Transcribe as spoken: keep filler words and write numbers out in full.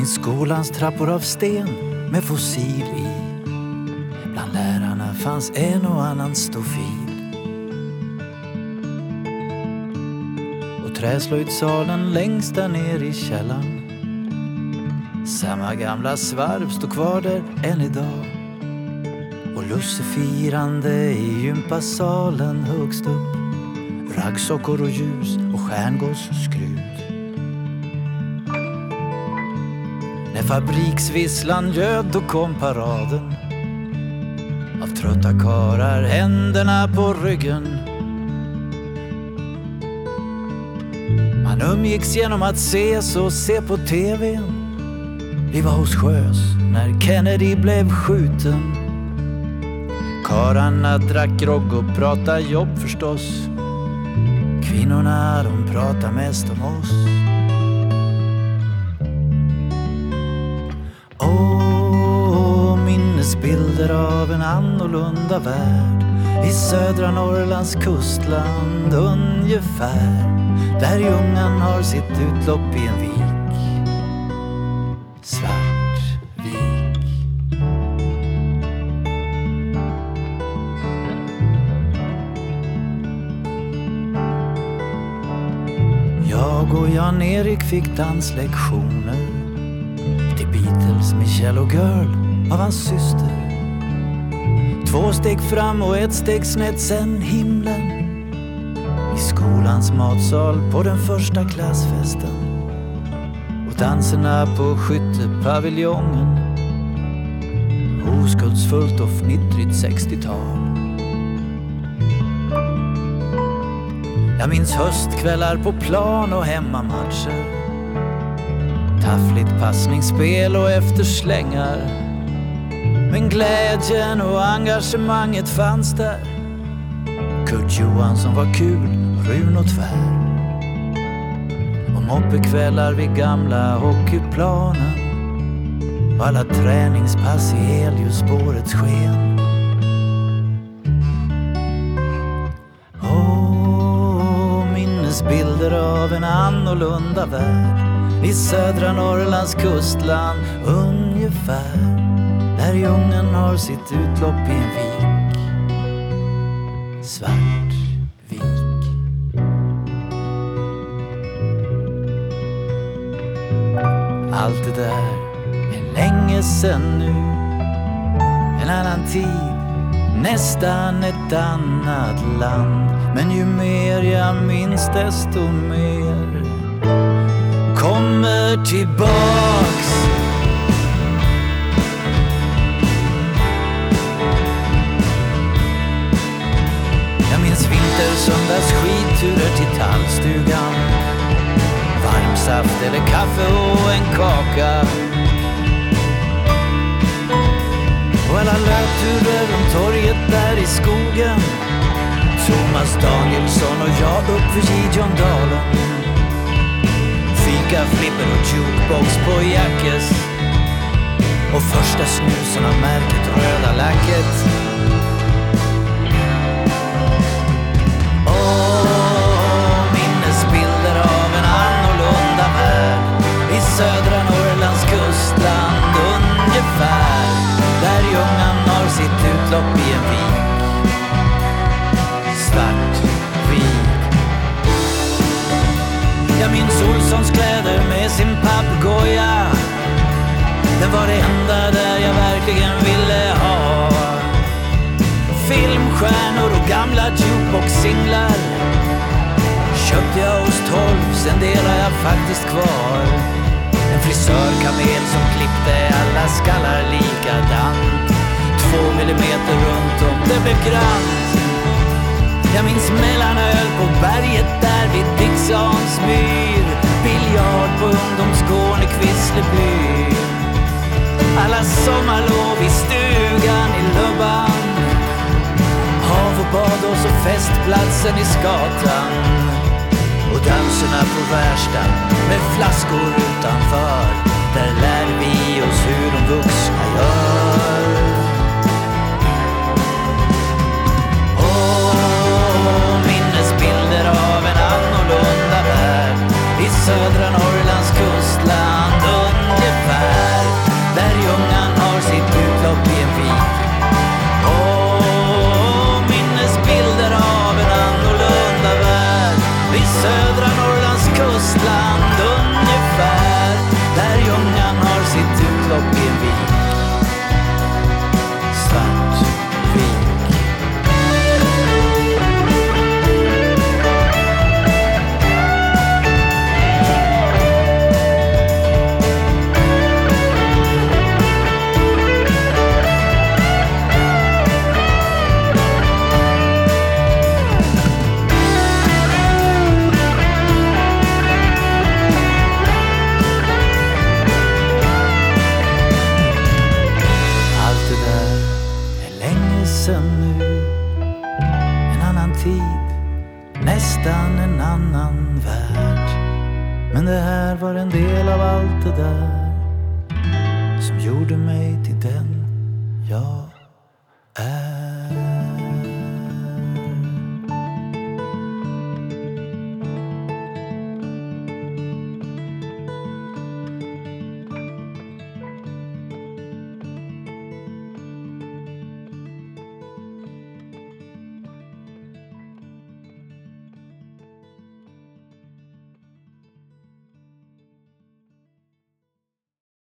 minns skolans trappor av sten med fossil i. Bland lärarna fanns en och annan stofil. Och träslöjdsalen längst där ner i källaren. Samma gamla svarv står kvar där än idag. Och lussefirande i gympasalen högst upp. Raggsockor och ljus och stjärngåsskrut. När fabriksvisslan ljöd då kom paraden av trötta karar, händerna på ryggen. Man umgicks genom att ses och se på tvn. Vi var hos Sjös när Kennedy blev skjuten. Kararna drack grogg och pratade jobb förstås. Kvinnorna de pratar mest om oss. Åh, minnesbilder av en annorlunda värld. I södra Norrlands kustland ungefär. Där Ljungan har sitt utlopp i en vik. Svartvik. Jag och Jan-Erik fick danslektioner till Beatles, Michelle och Girl av hans syster. Två steg fram och ett steg snett, sen himlen. I skolans matsal på den första klassfesten. Och danserna på skyttepaviljongen. Oskuldsfullt och fnittrigt sextiotal. Jag minns höstkvällar på plan och hemmamatcher. Taffligt passningsspel och efterslängar. Men glädjen och engagemanget fanns där. Kurt Johansson var kul, Run och tvär. Och moppekvällar vid gamla hockeyplanen. Och alla träningspass i helljusspårets sken. Bilder av en annorlunda värld. I södra Norrlands kustland ungefär. Där Ljungan har sitt utlopp i en vik. Svartvik. Allt det där är länge sen nu. En annan tid, nästan ett annat land. Men ju mer jag minns desto mer kommer tillbaks. Jag minns vintersöndags skidturer till tallstugan. Varmsaft eller kaffe och en kaka. Och alla löpturer runt torget där i skogen. Thomas Danielsson och jag upp vid Gideondalen. Fika, flipper och jukebox på Jackes. Och första snusen av märket röda lacket. Åh, minnesbilder av en annorlunda värld. I södra Norrlands kustland ungefär. Där Ljungan har sitt utlopp i en vik. Svartvik. Jag minns Olssons kläder med sin pappgoja. Det var det enda där jag verkligen ville ha. Filmstjärnor och gamla jukebox-singlar köpte jag hos tolv, sen del har jag faktiskt kvar. En frisörkamel som klippte alla skallar likadant. Två millimeter runt om det blev grant. Jag minns mellanöl på berget där vid Dixons myr. Biljard på ungdomsgården i Kvissleby. Alla sommarlov i stugan i Lubban. Hav och bad och så festplatsen i Skatan. Och danserna på Värsta med flaskor utanför. Där lär vi oss hur de vuxna gör. Åh, minnesbilder av en annorlunda värld. I södra Norrlands kustland ungefär. tid, nästan en annan värld. Men det här var en del av allt det där som gjorde mig till den jag är.